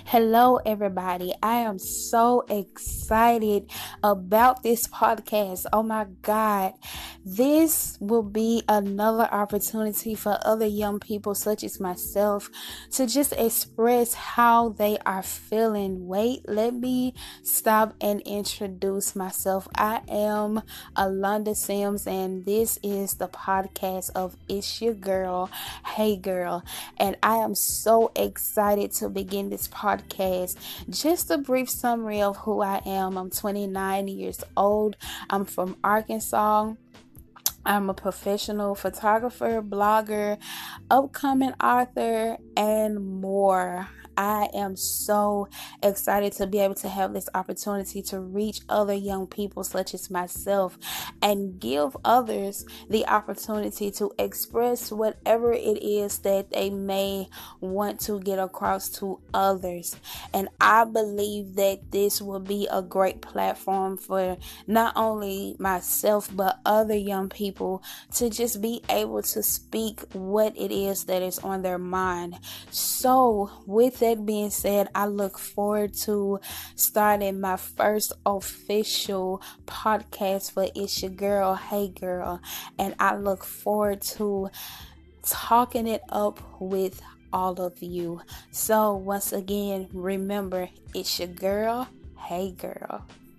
Hello, everybody. I am so excited about this podcast. Oh my God. This will be another opportunity for other young people, such as myself, to just express how they are feeling. Wait, let me stop and introduce myself. I am Alonda Sims, and this is the podcast of It's Your Girl, Hey Girl. And I am so excited to begin this podcast. Just a brief summary of who I am. I'm 29 years old. I'm from Arkansas. I'm a professional photographer, blogger, upcoming author, and more. I am so excited to be able to have this opportunity to reach other young people such as myself and give others the opportunity to express whatever it is that they may want to get across to others. And I believe that this will be a great platform for not only myself but other young people to just be able to speak what it is that is on their mind. So with that being said, I look forward to starting my first official podcast for It's Your Girl, Hey Girl, and I look forward to talking it up with all of you. So once again, remember, it's your girl, hey girl.